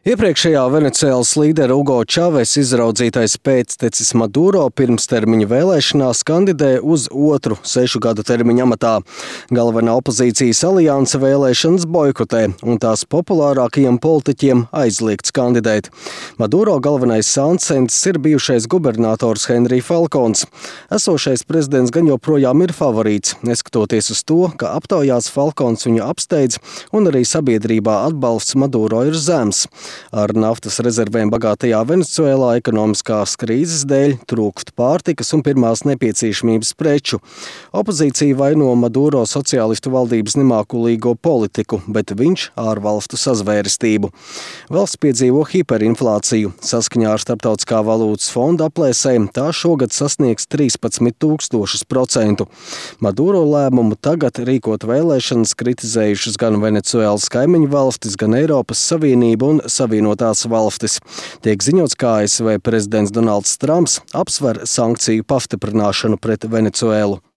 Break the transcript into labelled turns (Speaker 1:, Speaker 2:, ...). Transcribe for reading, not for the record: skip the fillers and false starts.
Speaker 1: Iepriekšējā Venecuēlas līdera Ugo Čaves izraudzītais pēctecis Maduro pirmstermiņa vēlēšanās kandidē uz otru 6 gadu termiņa amatā. Galvenā opozīcijas alianse vēlēšanas boikotē, un tās populārākajiem politiķiem aizliegts kandidēt. Maduro galvenais sāncensis ir bijušais gubernators Henri Falkons. Esošais prezidents gan joprojām ir favorīts, neskatoties uz to, ka aptaujās Falkons viņu apsteidz, un arī sabiedrībā atbalsts Maduro ir zems. Ar naftas rezervēm bagātajā Venecuēlā ekonomiskās krīzes dēļ trūkst pārtikas un pirmās nepieciešamības preču. Opozīcija vaino Maduro sociālistu valdības nemākulīgo politiku, bet viņš ārvalstu sazvērestību. Valsts piedzīvo hiperinflāciju. Saskaņā ar Starptautiskā valūtas fonda aplēsēm tā šogad sasniegs 13,000%. Maduro lēmumu tagad rīkot vēlēšanas kritizējušas gan Venecuēlas kaimiņu valstis, gan Eiropas Savienība un Savienotās valstis. Tiek ziņots, ka ASV prezidents Donalds Trumps apsver sankciju pastiprināšanu pret Venecuēlu.